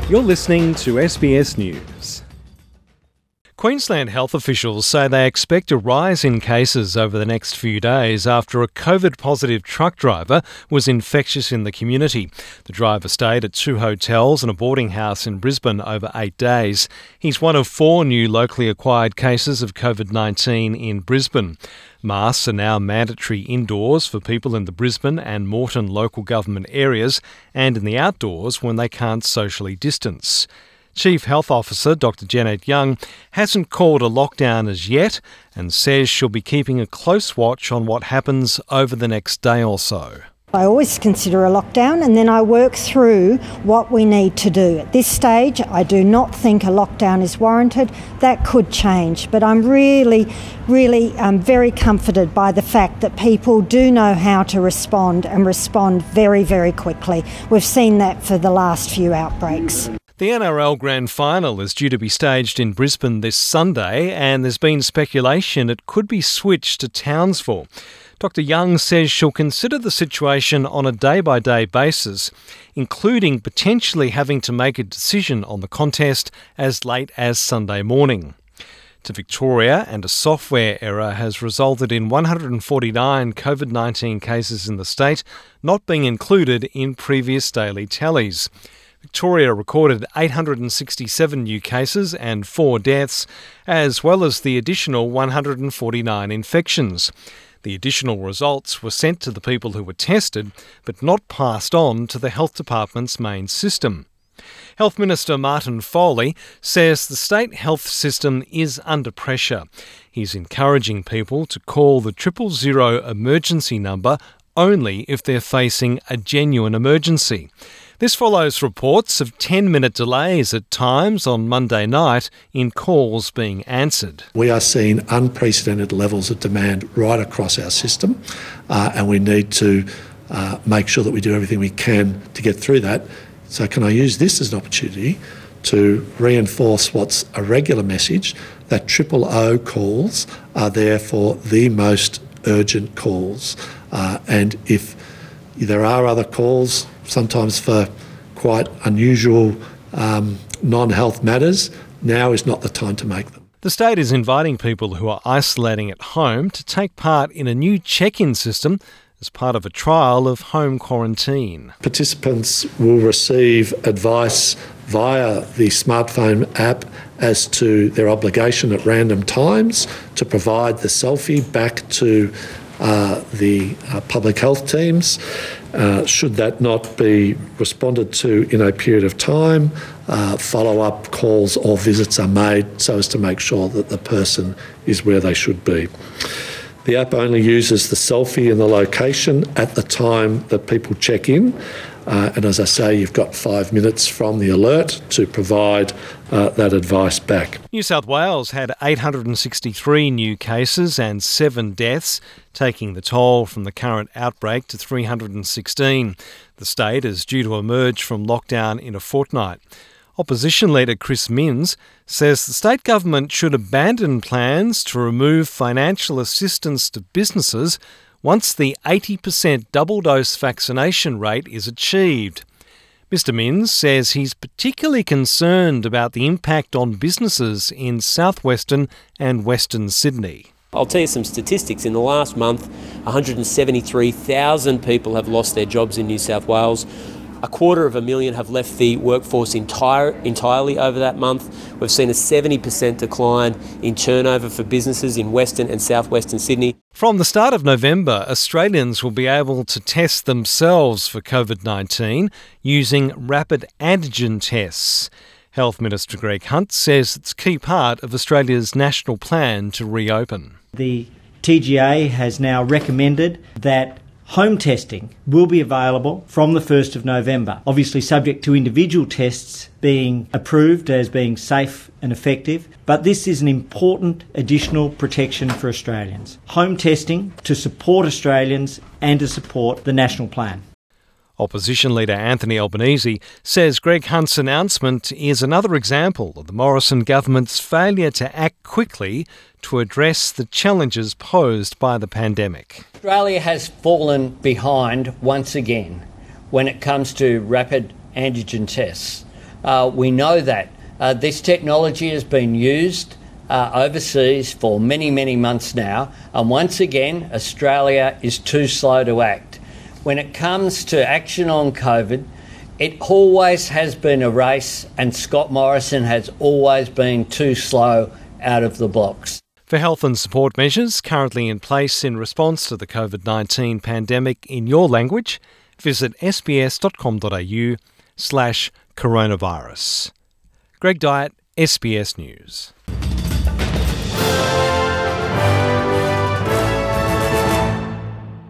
You're listening to SBS News. Queensland health officials say they expect a rise in cases over the next few days after a COVID-positive truck driver was infectious in the community. The driver stayed at 2 hotels and a boarding house in Brisbane over 8 days. He's one of 4 new locally acquired cases of COVID-19 in Brisbane. Masks are now mandatory indoors for people in the Brisbane and Moreton local government areas and in the outdoors when they can't socially distance. Chief Health Officer Dr Janet Young hasn't called a lockdown as yet and says she'll be keeping a close watch on what happens over the next day or so. I always consider a lockdown and then I work through what we need to do. At this stage, I do not think a lockdown is warranted. That could change, but I'm really very comforted by the fact that people do know how to respond and respond very, very quickly. We've seen that for the last few outbreaks. The NRL Grand Final is due to be staged in Brisbane this Sunday, and there's been speculation it could be switched to Townsville. Dr Young says she'll consider the situation on a day-by-day basis, including potentially having to make a decision on the contest as late as Sunday morning. To Victoria, and a software error has resulted in 149 COVID-19 cases in the state not being included in previous daily tallies. Victoria recorded 867 new cases and 4 deaths, as well as the additional 149 infections. The additional results were sent to the people who were tested, but not passed on to the Health Department's main system. Health Minister Martin Foley says the state health system is under pressure. He's encouraging people to call the 000 emergency number only if they're facing a genuine emergency. This follows reports of 10-minute delays at times on Monday night in calls being answered. We are seeing unprecedented levels of demand right across our system, and we need to make sure that we do everything we can to get through that. So can I use this as an opportunity to reinforce what's a regular message, that 000 calls are there for the most urgent calls. And if there are other calls, sometimes for quite unusual non-health matters, now is not the time to make them. The state is inviting people who are isolating at home to take part in a new check-in system as part of a trial of home quarantine. Participants will receive advice via the smartphone app as to their obligation at random times to provide the selfie back to the public health teams. Should that not be responded to in a period of time, follow-up calls or visits are made so as to make sure that the person is where they should be. The app only uses the selfie and the location at the time that people check in. And as I say, you've got 5 minutes from the alert to provide that advice back. New South Wales had 863 new cases and 7 deaths, taking the toll from the current outbreak to 316. The state is due to emerge from lockdown in a fortnight. Opposition leader Chris Minns says the state government should abandon plans to remove financial assistance to businesses once the 80% double-dose vaccination rate is achieved. Mr Minns says he's particularly concerned about the impact on businesses in southwestern and western Sydney. I'll tell you some statistics. In the last month, 173,000 people have lost their jobs in New South Wales. 250,000 have left the workforce entirely over that month. We've seen a 70% decline in turnover for businesses in Western and Southwestern Sydney. From the start of November, Australians will be able to test themselves for COVID-19 using rapid antigen tests. Health Minister Greg Hunt says it's a key part of Australia's national plan to reopen. The TGA has now recommended that home testing will be available from the 1st of November, obviously subject to individual tests being approved as being safe and effective, but this is an important additional protection for Australians. Home testing to support Australians and to support the national plan. Opposition leader Anthony Albanese says Greg Hunt's announcement is another example of the Morrison government's failure to act quickly to address the challenges posed by the pandemic. Australia has fallen behind once again when it comes to rapid antigen tests. We know that. This technology has been used overseas for many, many months now, and once again, Australia is too slow to act. When it comes to action on COVID, it always has been a race, and Scott Morrison has always been too slow out of the blocks. For health and support measures currently in place in response to the COVID-19 pandemic in your language, visit sbs.com.au/coronavirus. Greg Dyett, SBS News.